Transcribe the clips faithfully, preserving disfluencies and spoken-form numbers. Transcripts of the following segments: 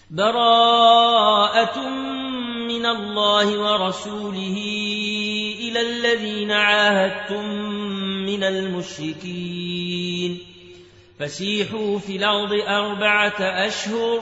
براءة من الله ورسوله إلى الذين عاهدتم من المشركين فسيحوا في الأرض أربعة أشهر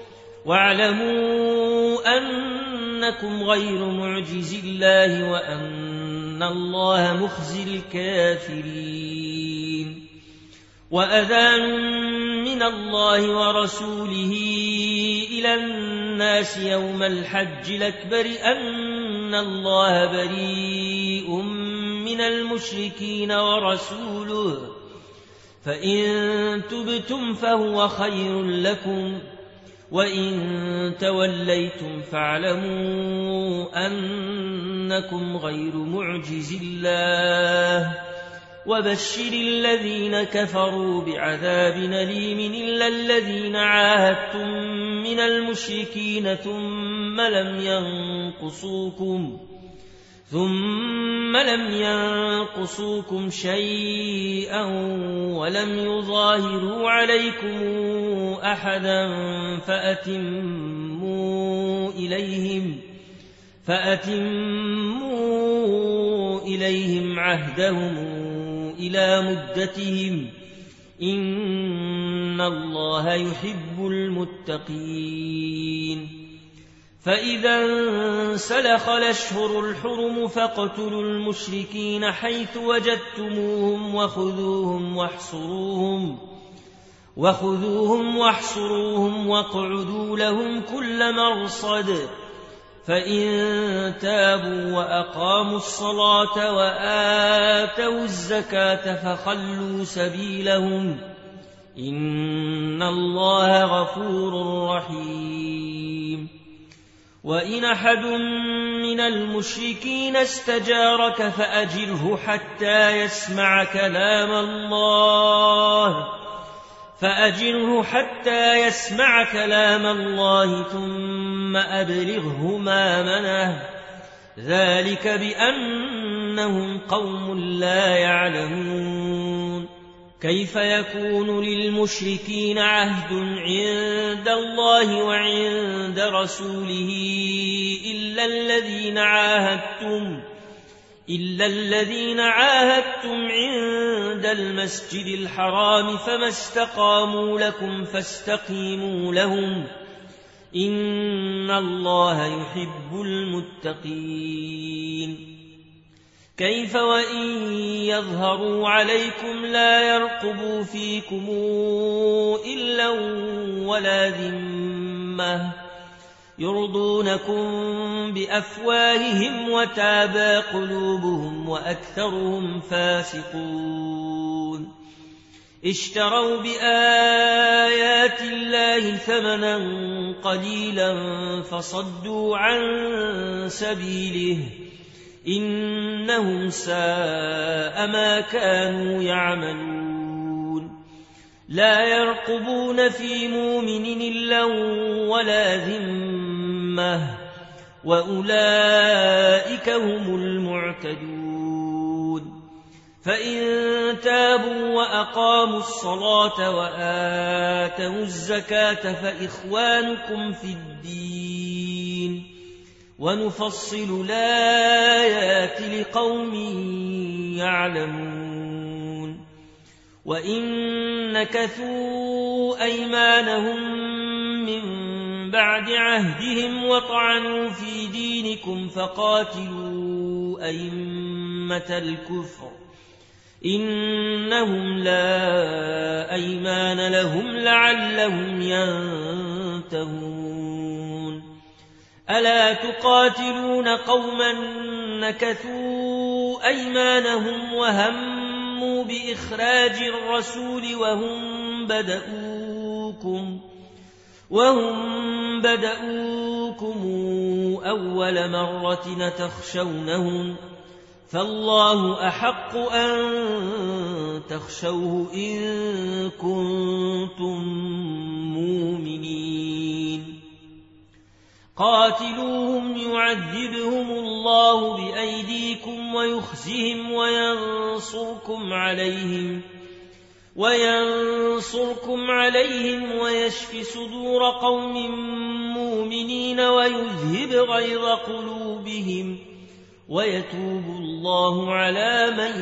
واعلموا أنكم غير معجز الله وأن الله مخزي الكافرين وأذان من الله ورسوله إلى الناس يوم الحج الأكبر أن الله بريء من المشركين ورسوله فإن تبتم فهو خير لكم وإن توليتم فاعلموا أنكم غير معجز الله وبشر الذين كفروا بعذاب أليم إلا الذين عاهدتم من المشركين ثم لم ينقصوكم ثم لم ينقصوكم شيئا ولم يظاهروا عليكم أحدا فأتموا إليهم فأتموا إليهم عهدهم إلى مدتهم إن الله يحب المتقين فإذا انسلخ الأشهر الحرم فاقتلوا المشركين حيث وجدتموهم وخذوهم واحصروهم وخذوهم واحصروهم واقعدوا لهم كل مرصد فإن تابوا وأقاموا الصلاة وآتوا الزكاة فخلوا سبيلهم إن الله غفور رحيم وإن أحد من المشركين استجارك فأجره حتى يسمع كلام الله فأجره حتى يسمع كلام الله ثم أبلغه مأمنه ذلك بأنهم قوم لا يعلمون كيف يكون للمشركين عهد عند الله وعند رسوله إلا الذين عاهدتم إلا الذين عاهدتم عند المسجد الحرام فما استقاموا لكم فاستقيموا لهم إن الله يحب المتقين كيف وإن يظهروا عليكم لا يرقبوا فيكم إلا ولا ذمة يرضونكم بأفواههم وتابى قلوبهم وأكثرهم فاسقون اشتروا بآيات الله ثمنا قليلا فصدوا عن سبيله إنهم ساء ما كانوا يعملون لا يرقبون في مؤمن إلا ولا ذمة وأولئك هم المعتدون فإن تابوا وأقاموا الصلاة وآتوا الزكاة فإخوانكم في الدين ونفصل الآيات لقوم يعلمون وإن نكثوا أيمانهم من بعد عهدهم وطعنوا في دينكم فقاتلوا أئمة الكفر إنهم لا أيمان لهم لعلهم ينتهون ألا تقاتلون قوما نكثوا أيمانهم وهموا بإخراج الرسول وهم بدؤوكم وهم بدؤوكم أول مرة تخشونهم فالله أحق أن تخشوه إن كنتم مؤمنين قاتلوهم يعذبهم الله بأيديكم ويخزهم وينصركم عليهم وينصركم عليهم ويشف صدور قوم مؤمنين ويذهب غيظ قلوبهم ويتوب الله على من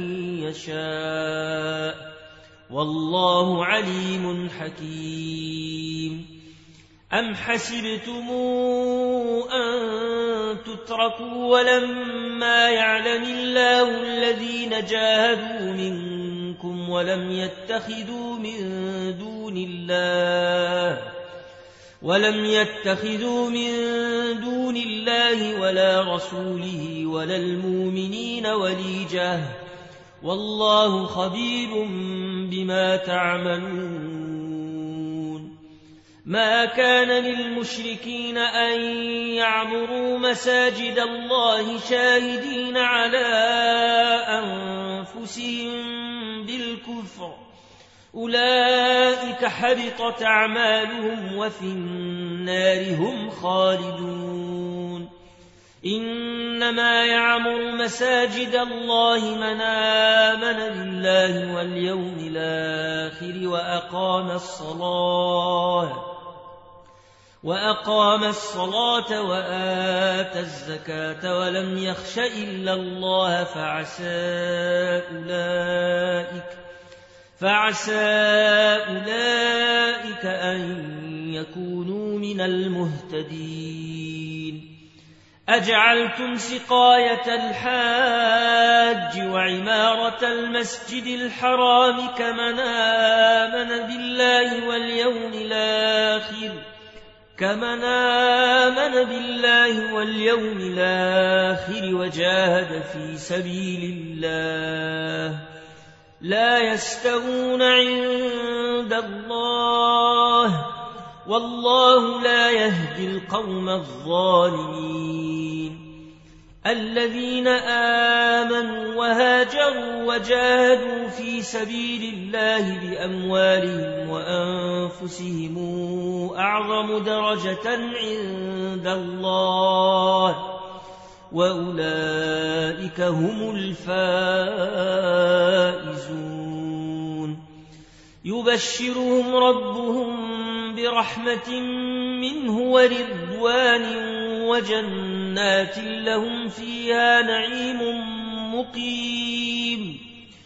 يشاء والله عليم حكيم. أم حسبتم أن تتركوا ولما يعلم الله الذين جاهدوا منكم ولم يتخذوا من دون الله ولم يتخذوا من دون الله ولا رسوله ولا المؤمنين وليجة والله خبير بما تعملون. ما كان للمشركين أن يعمروا مساجد الله شاهدين على أنفسهم بالكفر أولئك حبطت أعمالهم وفي النار هم خالدون. إنما يعمر مساجد الله من آمن بالله واليوم الآخر وأقام الصلاة وأقام الصلاة وآتى الزكاة ولم يخش إلا الله فعسى أولئك فعسى أولئك أن يكونوا من المهتدين. أجعلتم سقاية الحاج وعمارة المسجد الحرام كمن آمن بالله واليوم الآخر كمن آمن بالله واليوم الآخر وجاهد في سبيل الله لا يستوون عند الله والله لا يهدي القوم الظالمين. الذين آمنوا وهاجروا وجاهدوا في سبيل الله بأموالهم وأنفسهم أعظم درجة عند الله وأولئك هم الفائزون. يبشرهم ربهم برحمة منه ورضوان وجنات لهم فيها نعيم مقيم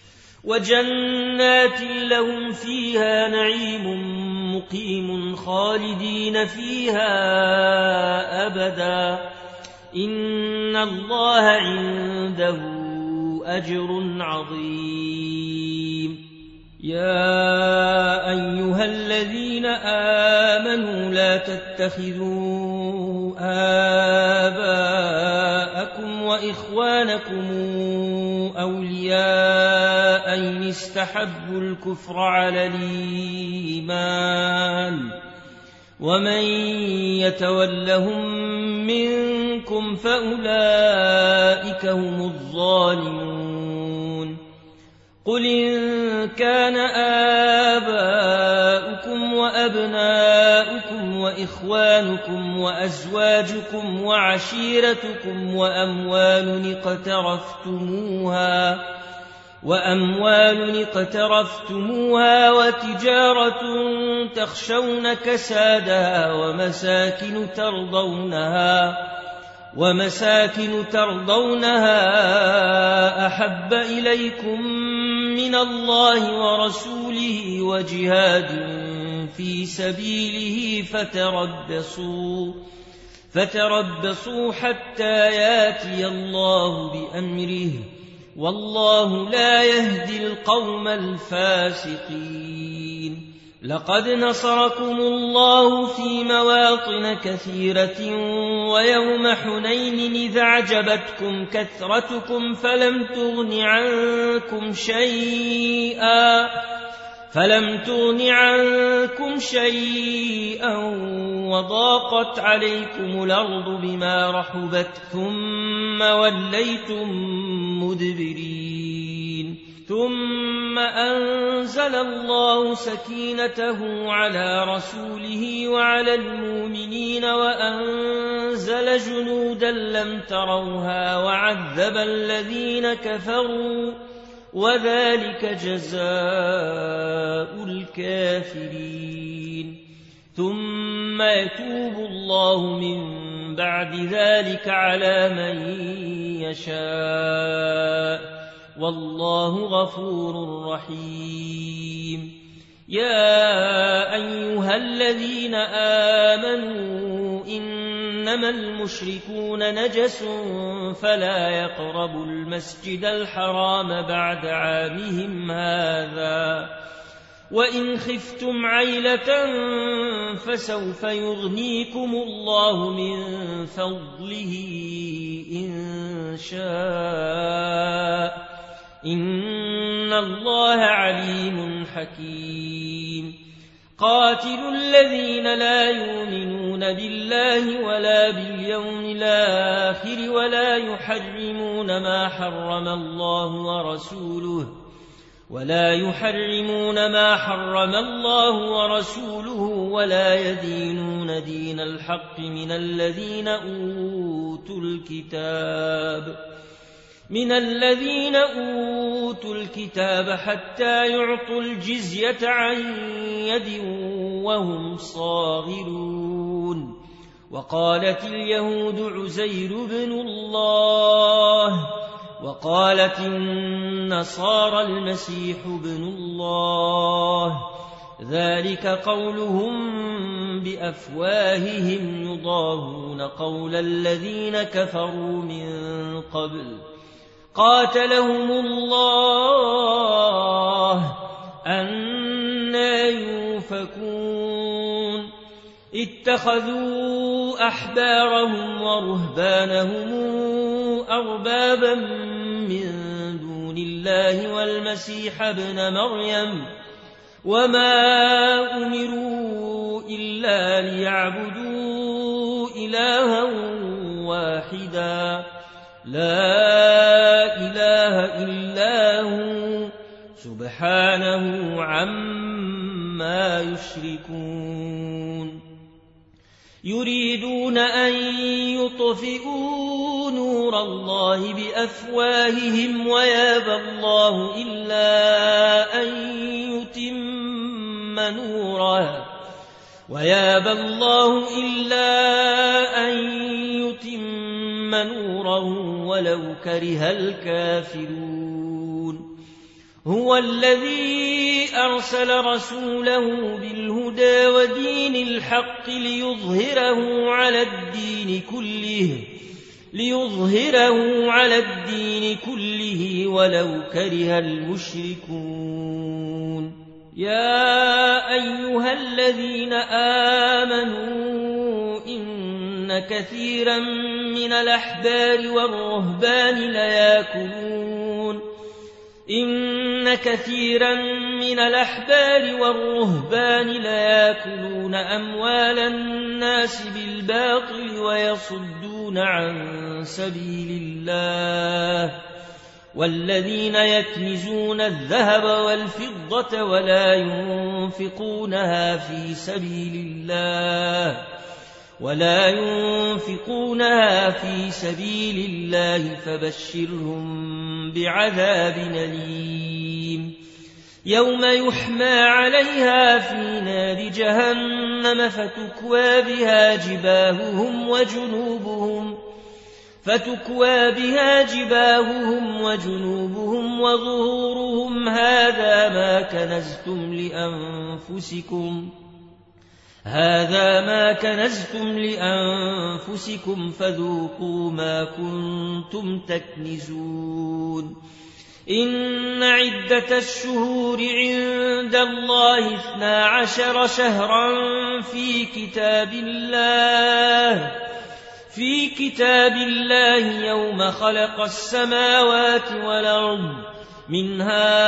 وجنات لهم فيها نعيم مقيم خالدين فيها أبدا إن الله عنده أجر عظيم. يا أيها الذين آمنوا لا تتخذوا آباءكم وإخوانكم أولياء إن استحبوا الكفر على الإيمان ومن يتولهم منكم فأولئك هم الظالمون. قل إن كان آباؤكم وأبناؤكم وإخوانكم وأزواجكم وعشيرتكم وأموال اقترفتموها وأموال اقترفتموها وتجارة تخشون كسادها ومساكن ترضونها ومساكن ترضونها أحب إليكم من الله ورسوله وجهاد في سبيله فتربصوا فتربصوا حتى ياتي الله بأمره والله لا يهدي القوم الفاسقين. لقد نصركم الله في مواطن كثيرة ويوم حنين إذ أعجبتكم كثرتكم فلم تغن عنكم شيئا فلم تغن عنكم شيئا وضاقت عليكم الأرض بما رحبت ثم وليتم مدبرين ثم أنزل الله سكينته على رسوله وعلى المؤمنين وأنزل جنودا لم تروها وعذب الذين كفروا وذلك جزاء الكافرين ثم يتوب الله من بعد ذلك على من يشاء والله غفور رحيم يا أيها الذين آمنوا إنما المشركون نجس فلا يقربوا المسجد الحرام بعد عامهم هذا وإن خفتم عيلة فسوف يغنيكم الله من فضله إن شاء إن الله عليم حكيم قاتلوا الذين لا يؤمنون بالله ولا باليوم الآخر ولا يحرمون ما حرم الله ورسوله ولا يحرمون ما حرم الله ورسوله ولا يدينون دين الحق من الذين أوتوا الكتاب من الذين أوتوا الكتاب حتى يعطوا الجزية عن يد وهم صاغرون وقالت اليهود عزير بن الله وقالت النصارى المسيح بن الله ذلك قولهم بأفواههم يضاهون قول الذين كفروا من قبل قاتلهم الله أنى يؤفكون اتخذوا أحبارهم ورهبانهم أربابا من دون الله والمسيح ابن مريم وما أمروا إلا ليعبدوا إلها واحدا لا إله إلا هو سبحانه عما يشركون يريدون أن يطفئوا نور الله بأفواههم ويابى الله إلا أن يتم نوره ويابى الله إلا أن يتم نوره ولو كره الكافرون هو الذي أرسل رسوله بالهدى ودين الحق ليظهره على الدين كله ليظهره على الدين كله ولو كره المشركون يا أيها الذين آمنوا إن كثيرا من الأحبار والرهبان ليأكلون إن كثيرا من الأحبار والرهبان ليأكلون أموال الناس بالباطل ويصدون عن سبيل الله والذين يكنزون الذهب والفضة ولا ينفقونها في سبيل الله ولا ينفقونها في سبيل الله فبشرهم بعذاب أليم يوم يحمى عليها في نار جهنم فتكوى بها جباههم وجنوبهم فتكوى بها جباههم وجنوبهم وظهورهم هذا ما كنزتم لأنفسكم هذا ما كنزتم لأنفسكم فذوقوا ما كنتم تكنزون إن عدة الشهور عند الله اثنا عشر شهرا في كتاب الله في كتاب الله يوم خلق السماوات والأرض منها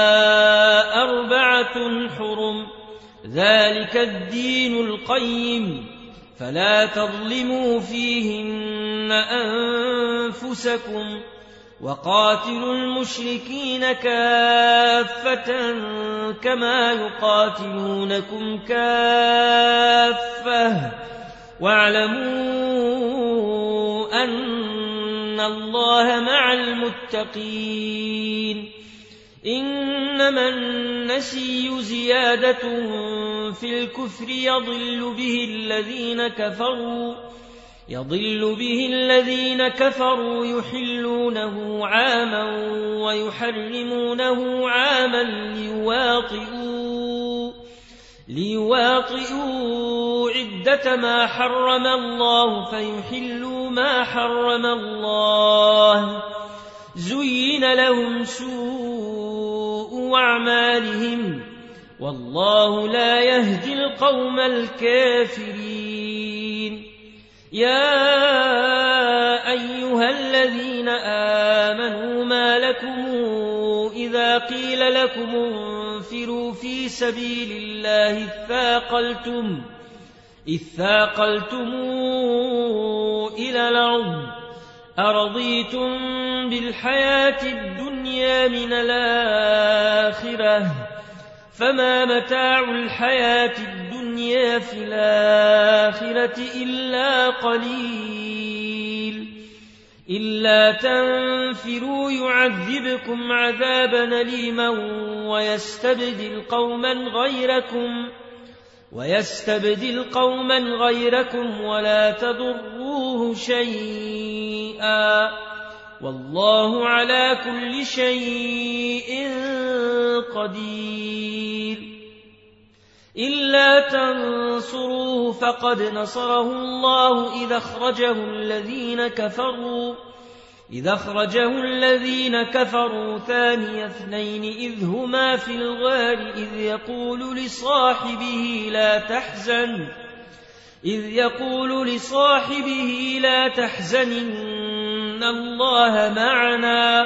أربعة حرم ذلك الدين القيم فلا تظلموا فيهن أنفسكم وقاتلوا المشركين كافة كما يقاتلونكم كافة واعلموا أن الله مع المتقين إنما النسي زيادة في الكفر يضل به الذين كفروا يضل به الذين كفروا يحلونه عاما ويحرمونه عاما ليواطئوا ليواطئوا عدة ما حرم الله فيحلوا ما حرم الله زين لهم سوء أعمالهم والله لا يهدي القوم الكافرين. يا أيها الذين آمنوا ما لكم إذا قيل لكم انفروا في سبيل الله اثاقلتم اثاقلتم إلى الأرض أرضيتم بالحياة الدنيا من الآخرة فما متاع الحياة الدنيا في الآخرة إلا قليل إلا تنفروا يعذبكم عذابا أليما ويستبدل قوما غيركم ويستبدل قوما غيركم ولا تضروه شيئا والله على كل شيء قدير. إلا تنصروه فقد نصره الله إذا أخرجه الذين كفروا إذا أخرجه الذين كفروا ثاني اثنين إذ هما في الغار إذ يقول لصاحبه لا تحزن إذ يقول لصاحبه لا تحزن إن الله معنا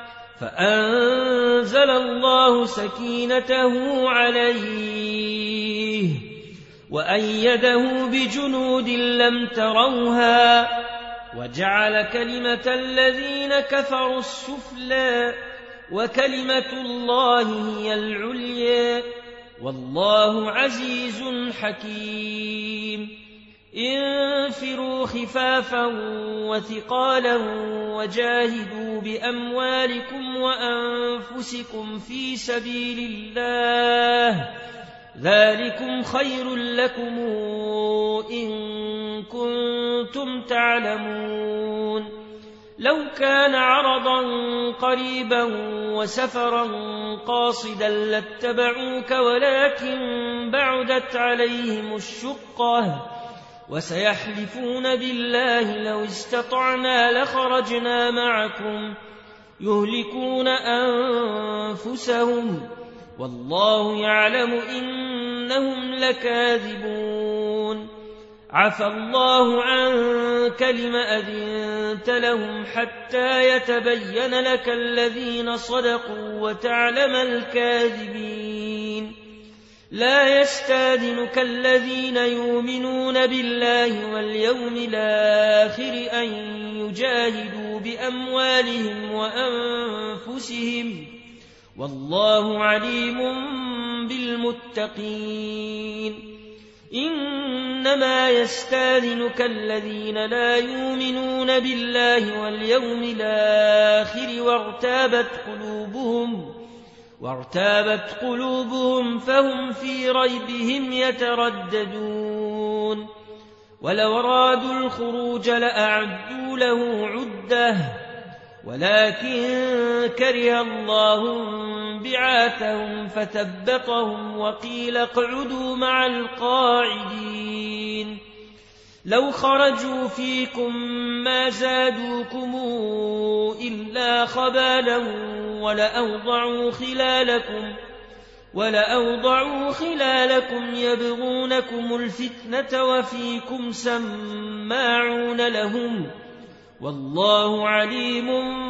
فأنزل الله سكينته عليه وأيده بجنود لم تروها وجعل كلمة الذين كفروا السفلى وكلمة الله هي العليا والله عزيز حكيم. انفروا خفافا وثقالا وجاهدوا بأموالكم وأنفسكم في سبيل الله ذلكم خير لكم إن كنتم تعلمون. لو كان عرضا قريبا وسفرا قاصدا لاتبعوك ولكن بعدت عليهم الشقة وسيحلفون بالله لو استطعنا لخرجنا معكم يهلكون أنفسهم والله يعلم إنهم لكاذبون. عفى الله عنك لم أذنت لهم حتى يتبين لك الذين صدقوا وتعلم الكاذبين. لا يستاذنك الذين يؤمنون بالله واليوم الآخر أن يجاهدوا بأموالهم وأنفسهم والله عليم بالمتقين. إنما يستاذنك الذين لا يؤمنون بالله واليوم الآخر وارتابت قلوبهم وارتابت قلوبهم فهم في ريبهم يترددون. ولو أرادوا الخروج لأعدوا له عدة ولكن كره الله بعاثهم فثبطهم وقيل اقعدوا مع القاعدين. لو خرجوا فيكم ما زادوكم إلا خبالا ولأوضعوا خلالكم ولأوضعوا خلالكم يبغونكم الفتنة وفيكم سماعون لهم والله عليم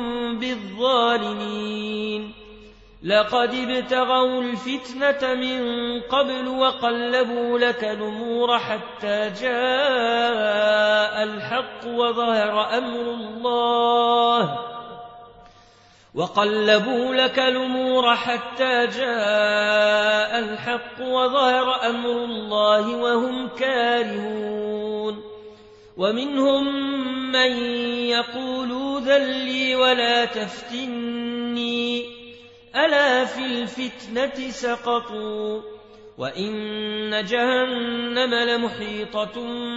بالظالمين. لقد ابتغوا الفتنة من قبل وقلبوا لك الأمور حتى جاء الحق وظهر أمر الله وقلبوا لك الأمور حتى جاء الحق وظهر أمر الله وهم كارهون. ومنهم من يقول ذل لي ولا تفتني ألا في الفتنة سقطوا وإن جهنم لمحيطة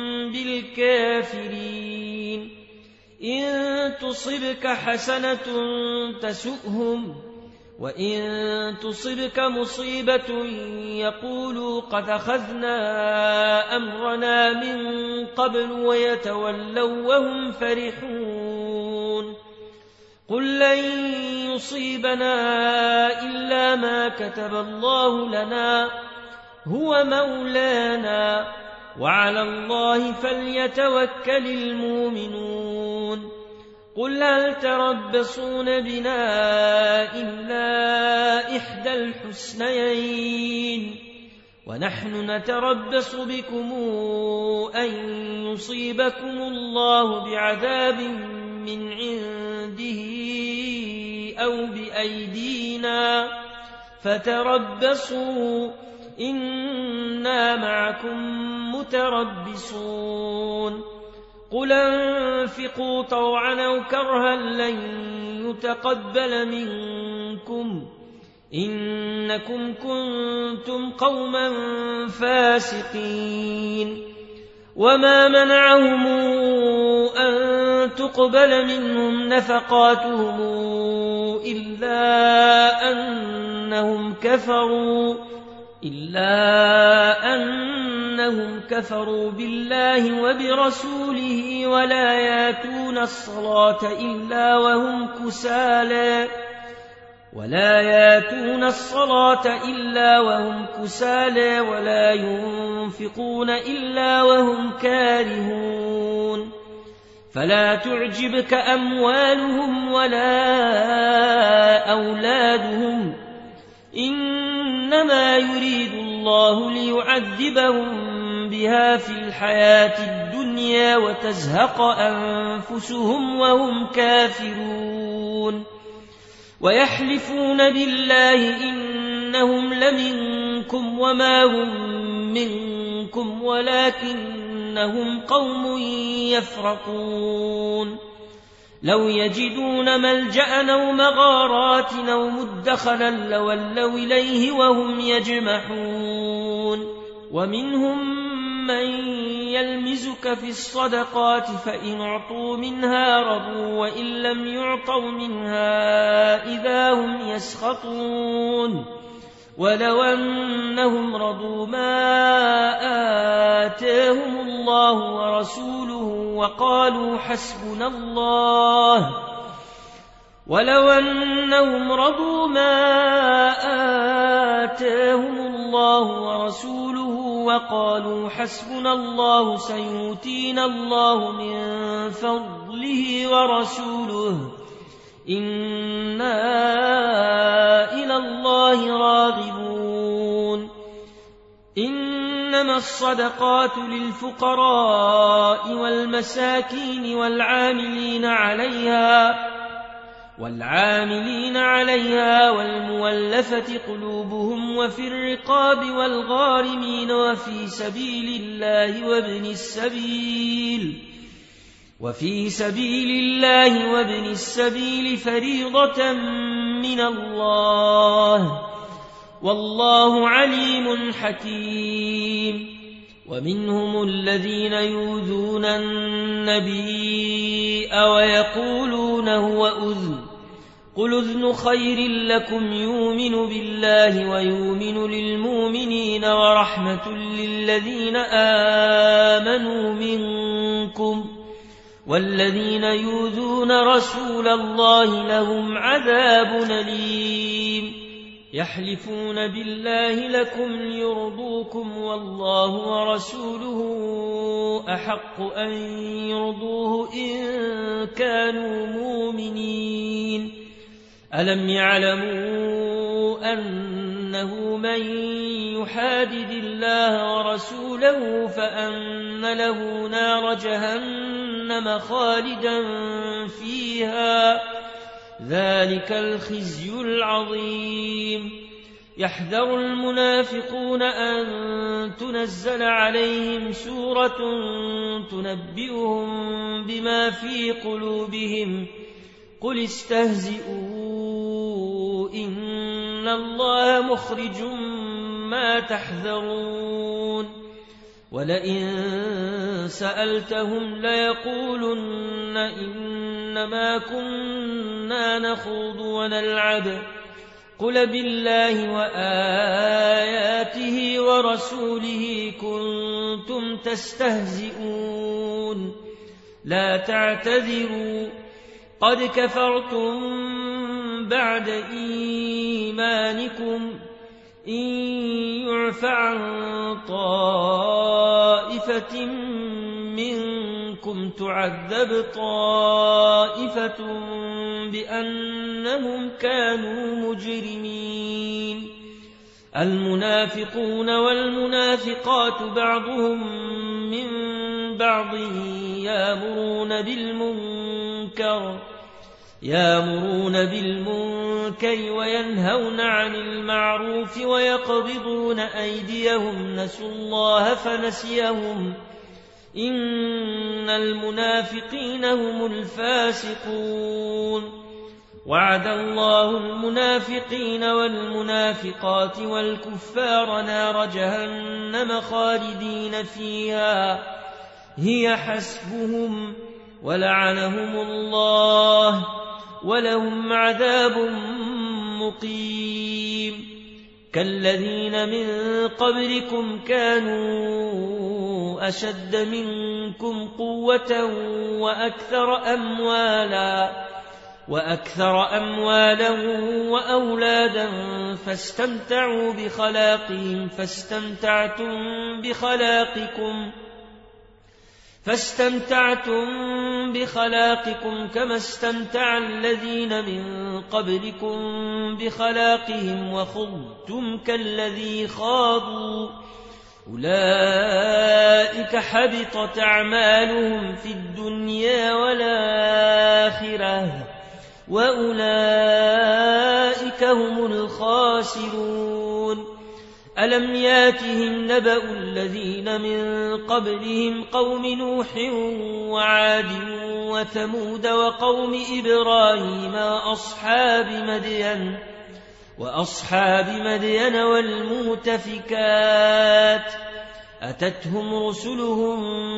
بالكافرين إن تصبك حسنة تسؤهم وإن تصبك مصيبة يقولوا قد أخذنا أمرنا من قبل ويتولوا وهم فرحون قل لن يصيبنا إلا ما كتب الله لنا هو مولانا وعلى الله فليتوكل المؤمنون قل هل تربصون بنا إلا إحدى الحسنيين ونحن نتربص بكم أن يصيبكم الله بعذاب من عنده أو بأيدينا فتربصوا إنا معكم متربصون قل انفقوا طوعا أو كرها لن يتقبل منكم إنكم كنتم قوما فاسقين وما منعهم أن تقبل منهم نفقاتهم إلا أنهم كفروا إلا أنهم كفروا بالله وبرسوله ولا ياتون الصلاة إلا وهم كسالى ولا ياتون الصلاة إلا وهم كسالى ولا ينفقون إلا وهم كارهون فلا تعجبك أموالهم ولا أولادهم إنما يريد الله ليعذبهم بها في الحياة الدنيا وتزهق أنفسهم وهم كافرون ويحلفون بالله إنهم لمنكم وما هم منكم ولكنهم قوم يفرقون لو يجدون ملجأ أو مغارات أو مدخلا لولوا إليه وهم يجمحون ومنهم من يلمزك في الصدقات فإن أعطوا منها رضوا وإن لم يعطوا منها إذا هم يسخطون ولو أنهم رضوا ما آتاهم الله ورسوله وقالوا حسبنا الله ولو أنهم رضوا ما آتاهم الله ورسوله وقالوا حسبنا الله سيؤتينا الله من فضله ورسوله إنا إلى الله راغبون إنما الصدقات للفقراء والمساكين والعاملين عليها والعاملين عليها والمولفة قلوبهم وفي الرقاب والغارمين وفي سبيل الله وابن السبيل وفي سبيل الله وابن السبيل فريضة من الله والله عليم حكيم ومنهم الذين يؤذون النبي ويقولون هو أذن قل أذن خير لكم يؤمن بالله ويؤمن للمؤمنين ورحمة للذين آمنوا منكم والذين يؤذون رسول الله لهم عذاب أليم يحلفون بالله لكم ليرضوكم والله ورسوله أحق أن يرضوه إن كانوا مؤمنين ألم يعلموا أنه من يحادد الله ورسوله فأن له نار جهنم خالدا فيها ذلك الخزي العظيم يحذر المنافقون أن تنزل عليهم سورة تنبئهم بما في قلوبهم قل استهزئوا إن الله مخرج ما تحذرون ولئن سألتهم ليقولن إنما كنا نخوض ونلعب قل بالله وآياته ورسوله كنتم تستهزئون لا تعتذروا قد كفرتم بعد إيمانكم إن يعف عن طائفة منكم تعذب طائفة بأنهم كانوا مجرمين المنافقون والمنافقات بعضهم من بعض يأمرون بالمنكر يأمرون بالمنكر وينهون عن المعروف ويقبضون أيديهم نسوا الله فنسيهم إن المنافقين هم الفاسقون وعد الله المنافقين والمنافقات والكفار نار جهنم خالدين فيها هي حسبهم ولعنهم الله ولهم عذاب مقيم كالذين من قبلكم كانوا أشد منكم قوة وأكثر أموالا وأكثر أموالا وأولادا فاستمتعوا بخلاقهم فاستمتعتم بخلاقكم فاستمتعتم بخلاقكم كما استمتع الذين من قبلكم بخلاقهم وخضتم كالذي خاضوا أولئك حبطت أعمالهم في الدنيا والآخرة وأولئك هم الخاسرون ألم ياتهم نبأ الذين من قبلهم قوم نوح وعاد وثمود وقوم إبراهيم وأصحاب مدين وأصحاب مدين والمؤتفكات أتتهم رسلهم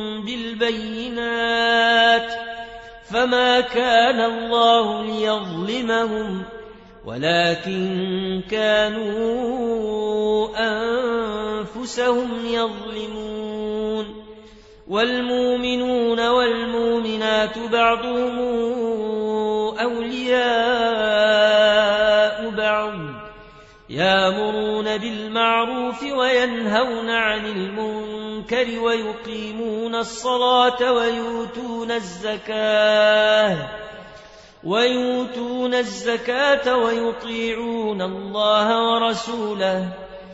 بالبينات فما كان الله ليظلمهم ولكن كانوا أنفسهم يظلمون والمؤمنون والمؤمنات بعضهم أولياء بعض يأمرون بالمعروف وينهون عن المنكر ويقيمون الصلاة ويؤتون الزكاة ويؤتون الزكاة ويطيعون الله ورسوله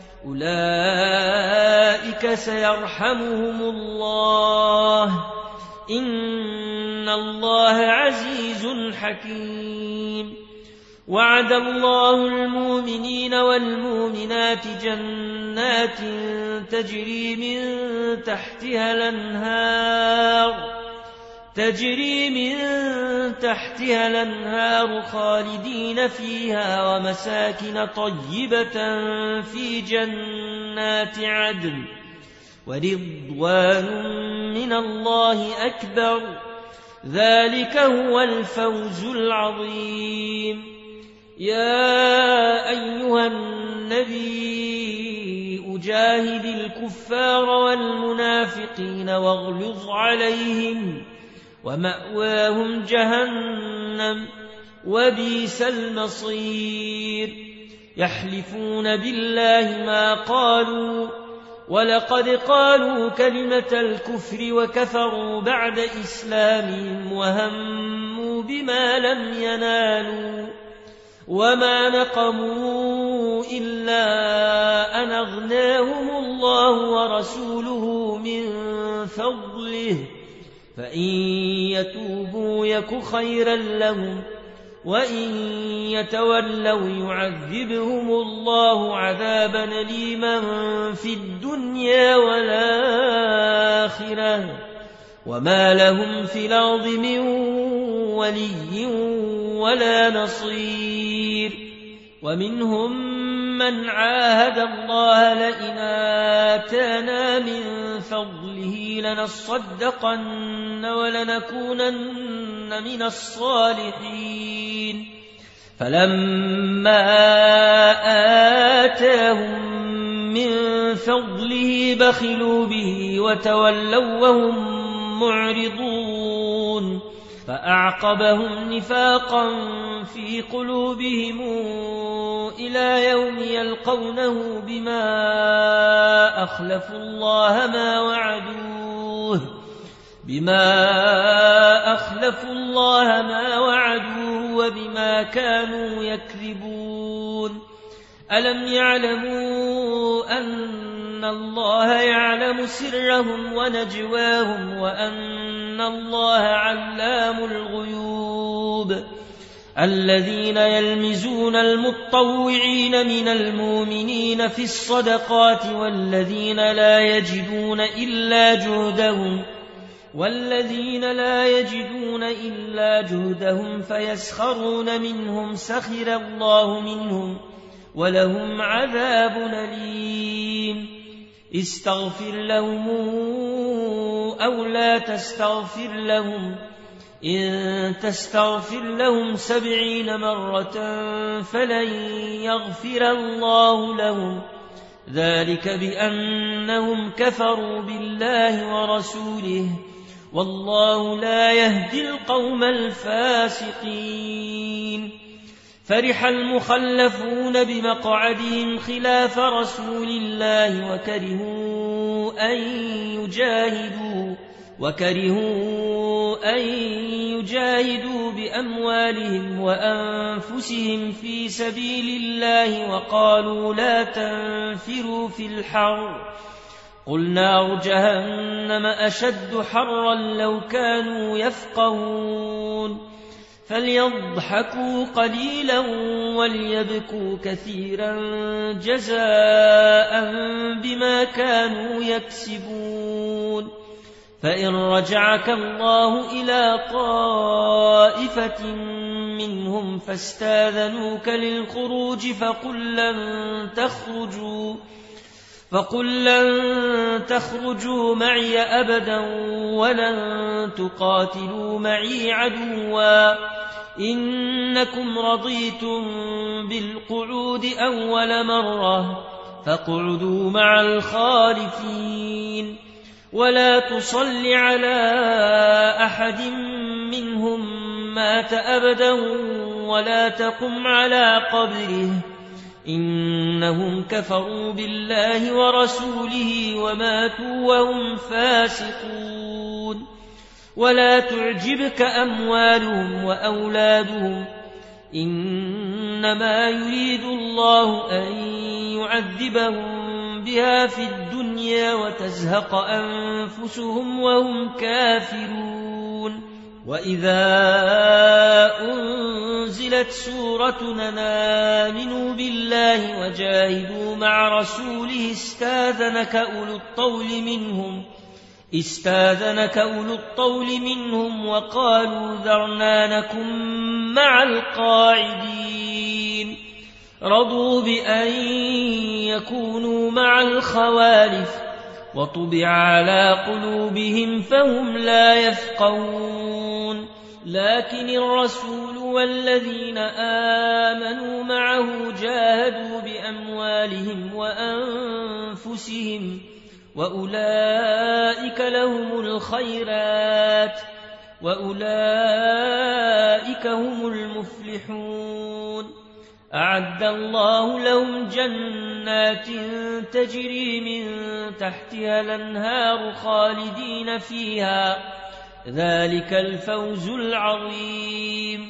أولئك سيرحمهم الله إن الله عزيز حكيم وعد الله المؤمنين والمؤمنات جنات تجري من تحتها الأنهار تجري من تحتها الأنهار خالدين فيها ومساكن طيبة في جنات عدن ورضوان من الله أكبر ذلك هو الفوز العظيم يا أيها النبي أجاهد الكفار والمنافقين واغلظ عليهم ومأواهم جهنم وبئس المصير يحلفون بالله ما قالوا ولقد قالوا كلمة الكفر وكفروا بعد إسلامهم وهموا بما لم ينالوا وما نقموا إلا أن أغناهم الله ورسوله من فضله فإن يتوبوا يك خيرا لهم وإن يتولوا يعذبهم الله عذابا أليما في الدنيا والآخرة وما لهم في الأرض من ولي ولا نصير ومنهم من عاهد الله لئن آتانا من فضله لنصدقن ولنكونن من الصالحين فلما آتاهم من فضله بخلوا به وتولوا وهم معرضون فأعقبهم نفاقا في قلوبهم إلى يوم يلقونه بما أخلفوا الله ما وعدوه بما أخلفوا الله ما وعدوه وبما كانوا يكذبون ألم يعلموا أن الله يعلم سرهم ونجواهم وأن الله علام الغيوب الذين يلمزون المطوعين من المؤمنين في الصدقات والذين لا يجدون إلا جهدهم والذين لا يجدون إلا جهدهم فيسخرون منهم سخر الله منهم ولهم عذاب أليم استغفر لهم أو لا تستغفر لهم إن تستغفر لهم سبعين مرة فلن يغفر الله لهم ذلك بأنهم كفروا بالله ورسوله والله لا يهدي القوم الفاسقين فرح المخلفون بمقعدهم خلاف رسول الله وكرهوا أن يجاهدوا وكرهوا أن يجاهدوا بأموالهم وأنفسهم في سبيل الله وقالوا لا تنفروا في الحر قل نار جهنم أشد حرا لو كانوا يفقهون فليضحكوا قليلا وليبكوا كثيرا جزاء بما كانوا يكسبون فإن رجعك الله إلى طائفة منهم فاستاذنوك للخروج فقل لن تخرجوا فقل لن تخرجوا معي أبدا ولن تقاتلوا معي عدوا إنكم رضيتم بالقعود أول مرة فاقعدوا مع الخالفين ولا تصل على أحد منهم مات أبدا ولا تقم على قبره إنهم كفروا بالله ورسوله وماتوا وهم فاسقون ولا تعجبك أموالهم وأولادهم إنما يريد الله أن يعذبهم بها في الدنيا وتزهق أنفسهم وهم كافرون وإذا أنزلت سورة آمنوا بالله وجاهدوا مع رسوله استاذنك أولو الطول منهم استاذنك أولو الطول منهم وقالوا ذرنا نكن مع القاعدين رضوا بأن يكونوا مع الخوالف وطبع على قلوبهم فهم لا يفقهون لكن الرسول والذين آمنوا معه جاهدوا بأموالهم وأنفسهم وأولئك لهم الخيرات وأولئك هم المفلحون أعد الله لهم جنات تجري من تحتها الأنهار خالدين فيها ذلك الفوز العظيم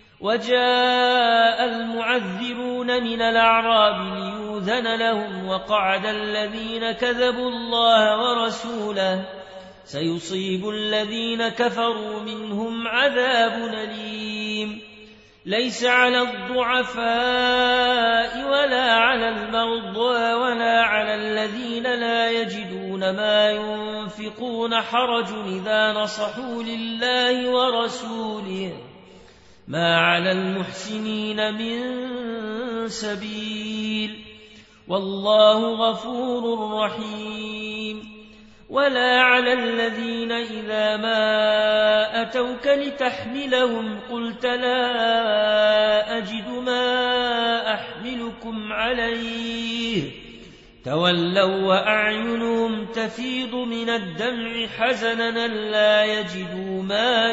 وجاء المعذرون من الأعراب ليؤذن لهم وقعد الذين كذبوا الله ورسوله سيصيب الذين كفروا منهم عذاب أليم ليس على الضعفاء ولا على المرضى ولا على الذين لا يجدون ما ينفقون حرج إذا نصحوا لله ورسوله ما على المحسنين من سبيل والله غفور رحيم ولا على الذين إذا ما أتوك لتحملهم قلت لا أجد ما أحملكم عليه تولوا وأعينهم تفيض من الدمع حزنا لا يجدوا ما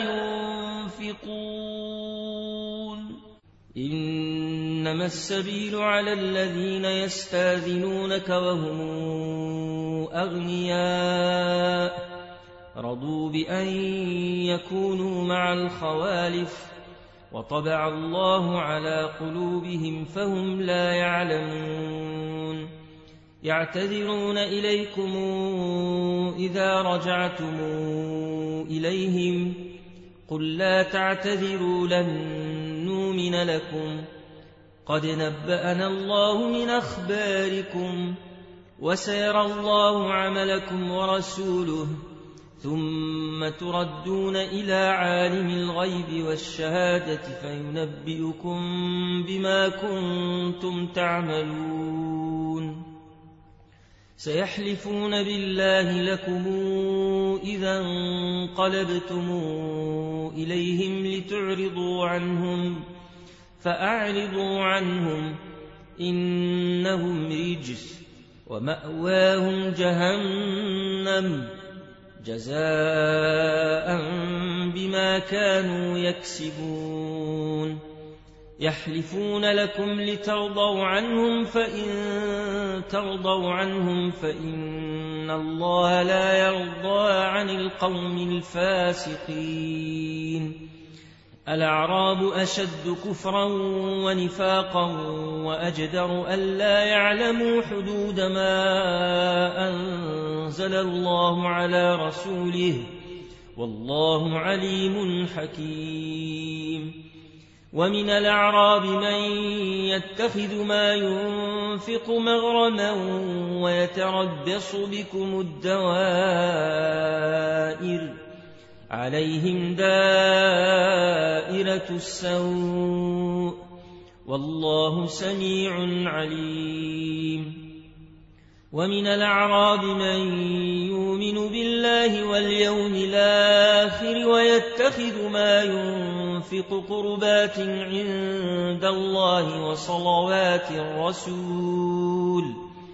ينفقون إنما السبيل على الذين يستاذنونك وهم أغنياء رضوا بأن يكونوا مع الخوالف وطبع الله على قلوبهم فهم لا يعلمون يعتذرون إليكم إذا رجعتم إليهم قل لا تعتذروا لن نؤمن لكم قد نبأنا الله من أخباركم وسيرى الله عملكم ورسوله ثم تردون إلى عالم الغيب والشهادة فينبئكم بما كنتم تعملون سيحلفون بالله لكم إذا انقلبتم إليهم لتعرضوا عنهم فأعرضوا عنهم إنهم رجس ومأواهم جهنم جزاء بما كانوا يكسبون يحلفون لكم لترضوا عنهم فإن ترضوا عنهم فإن الله لا يرضى عن القوم الفاسقين الأعراب أشد كفرا ونفاقا وأجدر ألا يعلموا حدود ما أنزل الله على رسوله والله عليم حكيم ومن الأعراب من يتخذ ما ينفق مغرما ويتربص بكم الدوائر عليهم دائرة السوء والله سميع عليم ومن الأعراب من يؤمن بالله واليوم الآخر ويتخذ ما ينفق قربات عند الله وصلوات الرسول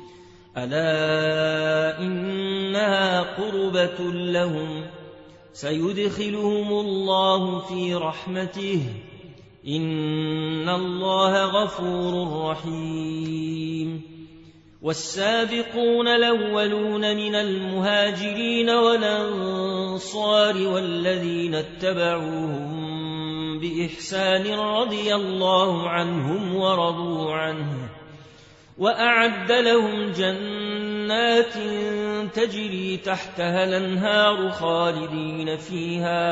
ألا إنها قربة لهم سيدخلهم الله في رحمته إن الله غفور رحيم والسابقون الأولون من المهاجرين والأنصار والذين اتبعوهم بإحسان رضي الله عنهم ورضوا عنه وأعد لهم جنات تجري تحتها الأنهار خالدين فيها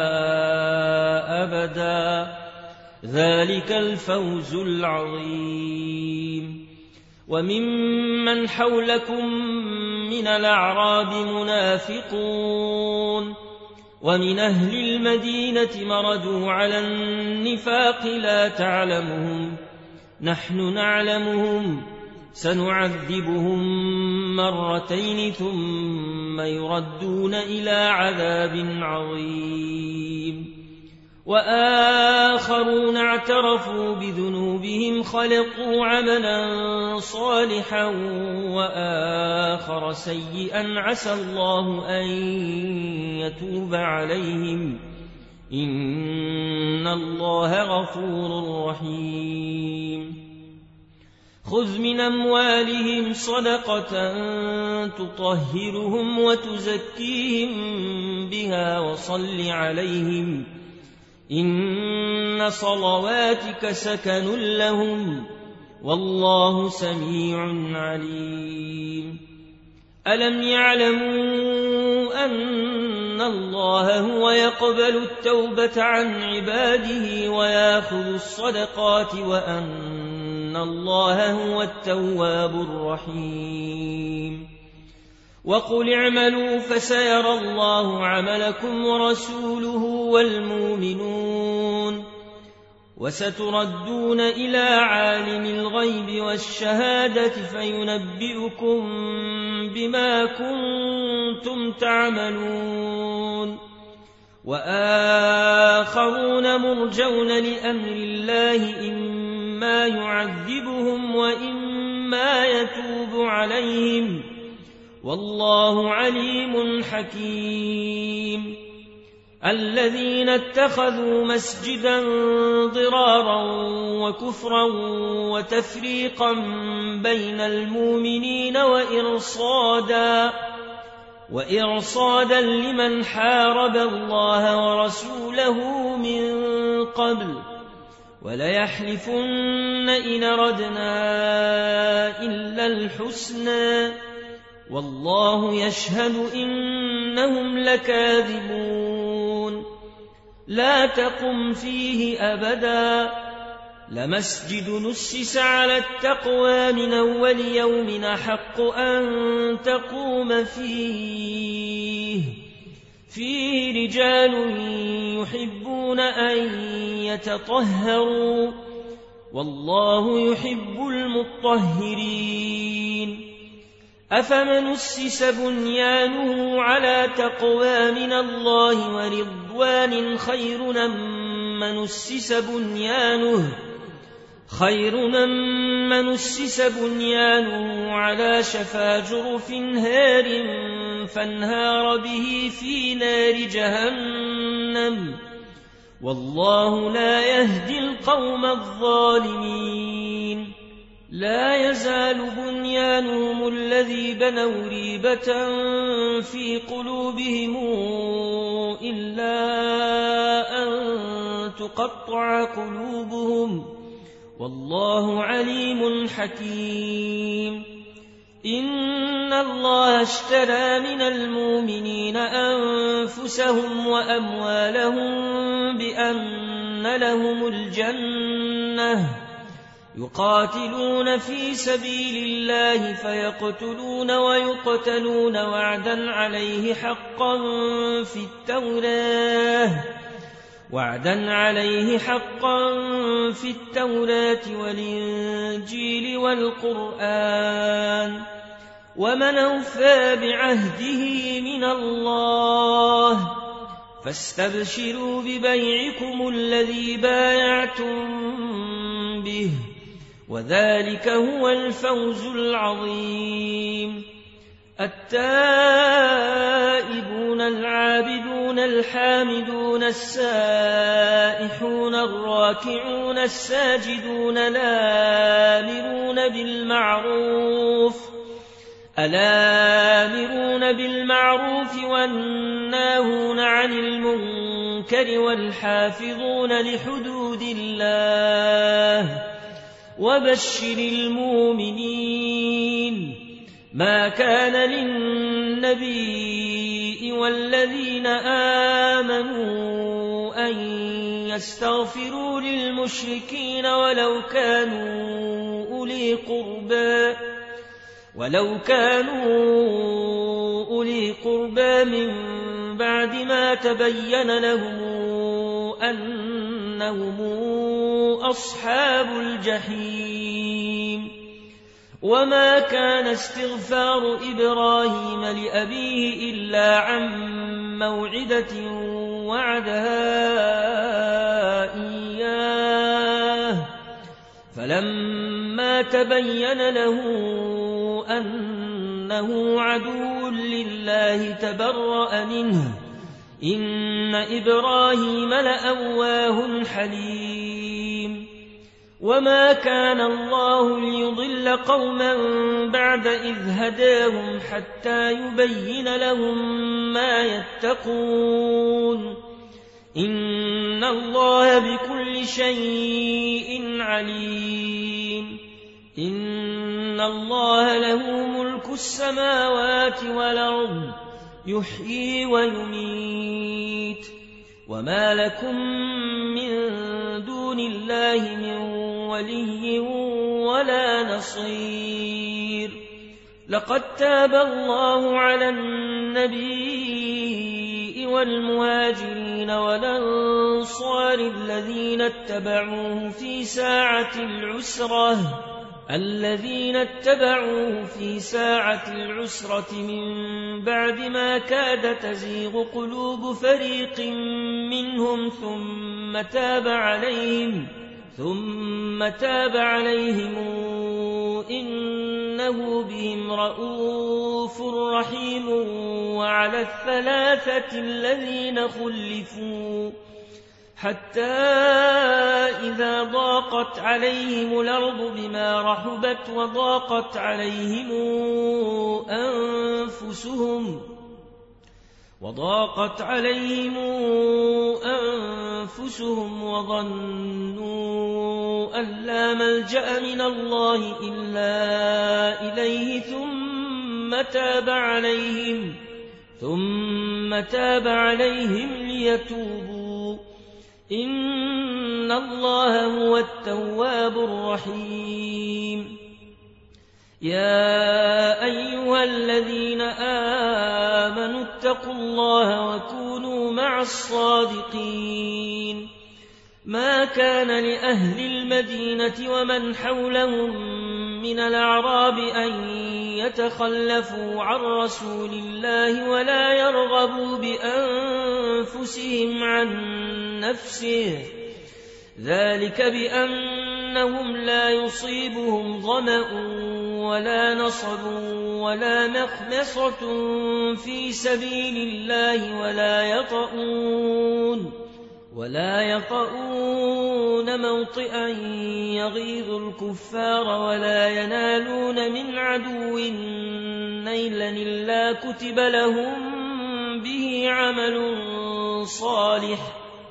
أبدا ذلك الفوز العظيم وممن حولكم من الأعراب منافقون ومن أهل المدينة مردوا على النفاق لا تعلمهم نحن نعلمهم سنعذبهم مرتين ثم يردون إلى عذاب عظيم وآخرون اعترفوا بذنوبهم خلقوا عملا صالحا وآخر سيئا عسى الله أن يتوب عليهم إن الله غفور رحيم خذ من أموالهم صدقة تطهرهم وتزكيهم بها وصل عليهم إن صلواتك سكن لهم والله سميع عليم ألم يعلموا أن الله هو يقبل التوبة عن عباده ويأخذ الصدقات وأن الله هو التواب الرحيم وقل اعملوا فسيرى الله عملكم ورسوله والمؤمنون وستردون إلى عالم الغيب والشهادة فينبئكم بما كنتم تعملون وآخرون مرجون لأمر الله إما يعذبهم وإما يتوب عليهم والله عليم حكيم الذين اتخذوا مسجدا ضرارا وكفرا وتفريقا بين المؤمنين وإرصادا وإرصادا لمن حارب الله ورسوله من قبل وليحلفن إن أردنا إلا الحسنى والله يشهد إنهم لكاذبون لا تقم فيه أبدا لمسجد نسس على التقوى من أول يوم أحق أن تقوم فيه فيه رجال يحبون أن يتطهروا والله يحب المطهرين أفمن أسس بنيانه على تقوى من الله ورضوان خير أم من أسس بنيانه خير من أسس بنيانه على شفا جرف هار فانهار به في نار جهنم والله لا يهدي القوم الظالمين لا يزال بنيانهم الذي بنوا ريبة في قلوبهم إلا أن تقطع قلوبهم والله عليم حكيم إن الله اشترى من المؤمنين أنفسهم وأموالهم بأن لهم الجنة يقاتلون في سبيل الله فيقتلون ويقتلون وعدا عليه حقا في التوراة وعدا عليه حقا في التوراة والإنجيل والقرآن ومن أوفى بعهده من الله فاستبشروا ببيعكم الذي بايعتم به وذلك هو الفوز العظيم التائبون العابدون الحامدون السائحون الراكعون الساجدون الآمرون بالمعروف الآمرون بالمعروف والناهون عن المنكر والحافظون لحدود الله وبشر المؤمنين ما كان للنبي والذين آمنوا أن يستغفروا للمشركين ولو كانوا أولي قربى ولو كانوا أولي قربى من بعد ما تبين لهم أنهم أصحاب الجحيم وما كان استغفار إبراهيم لأبيه إلا عن موعدة وعدها إياه فلما تبين له أنه عدو لله تبرأ منه إن إبراهيم لأواه حليم وما كان الله ليضل قوما بعد إذ هداهم حتى يبين لهم ما يتقون إن الله بكل شيء عليم إن الله له ملك السماوات والأرض يحيي ويميت وما لكم من دون الله من ولي ولا نصير لقد تاب الله على النبي والمهاجرين والأنصار الأنصار الذين اتبعوه في ساعة العسرة الذين اتبعوه في ساعة العسرة من بعد ما كاد تزيغ قلوب فريق منهم ثم تاب عليهم ثم تاب عليهم إنه بهم رءوف رحيم. وعلى الثلاثة الذين خلفوا حتى إذا ضاقت عليهم الأرض بما رحبت وضاقت عليهم أنفسهم وضاقت عليهم أنفسهم وظنوا أن لا ملجأ من الله إلا إليه ثم تاب عليهم ثم تاب عليهم ليتوبوا إن الله هو التواب الرحيم. يا أيها الذين آمنوا اتقوا الله وكونوا مع الصادقين. ما كان لأهل المدينة ومن حولهم من الأعراب أن يتخلفوا عن رسول الله ولا يرغبوا بأنفسهم عن نفسه ذلك بأنهم لا يصيبهم ظمأ ولا نصب ولا مخمصة في سبيل الله ولا يطؤون ولا يطؤون موطئا يغيظ الكفار ولا ينالون من عدو نيلا إلا كتب لهم به عمل صالح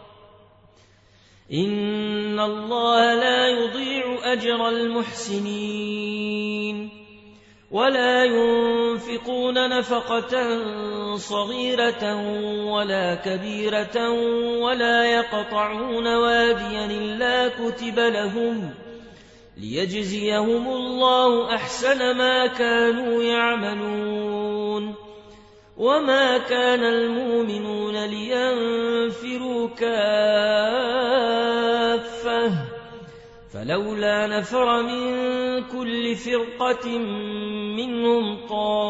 إن الله لا يضيع أجر المحسنين. ولا ينفقون نفقة صغيرة ولا كبيرة ولا يقطعون واديا إلا كتب لهم ليجزيهم الله أحسن ما كانوا يعملون. وما كان المؤمنون لينفروا كافة فلولا نفر من كل فرقة منهم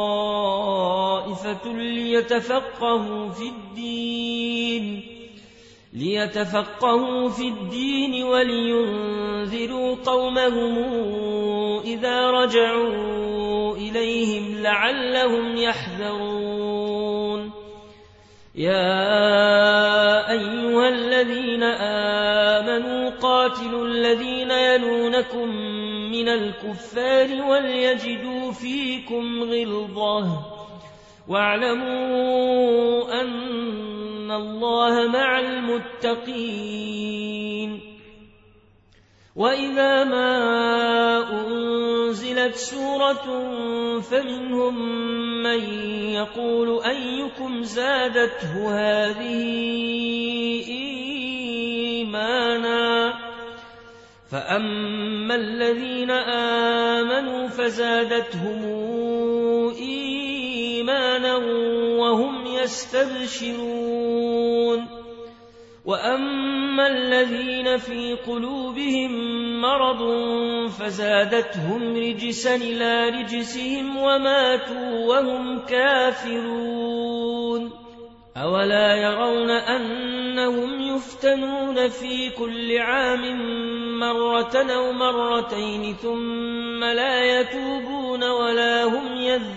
طائفة ليتفقهوا في الدين ليتفقهوا في الدين ولينذروا قومهم إذا رجعوا إليهم لعلهم يحذرون. يا أيها الذين آمنوا قاتلوا الذين يلونكم من الكفار وليجدوا فيكم غلظة واعلموا أن الله مع المتقين. وإذا ما أنزلت سورة فمنهم من يقول أيكم زادته هذه إيمانا فأما الذين آمنوا فزادتهم إيمانا وهم يستبشرون. وأما الذين في قلوبهم مرض فزادتهم رجسا إلى رجسهم وماتوا وهم كافرون. أولا يرون أنهم يفتنون في كل عام مرة أو مرتين ثم لا يتوبون ولا هم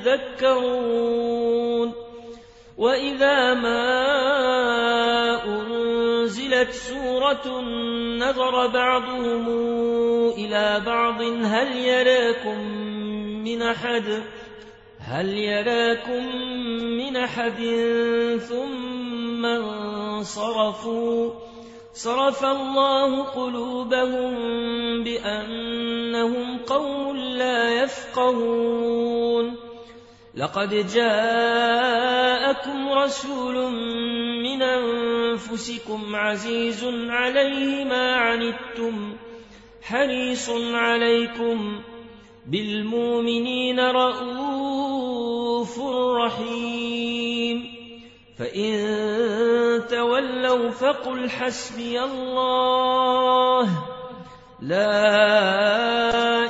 يذكرون. وإذا ما أنزلت سورة نظر بعضهم إلى بعض هل يراكم من أحد هل يراكم من أحد ثم انصرفوا صرف الله قلوبهم بأنهم قوم لا يفقهون. لقد جاءكم رسول من أنفسكم عزيز عليه ما عنتم حريص عليكم بالمؤمنين رؤوف رحيم. فإن تولوا فقل حسبي الله لا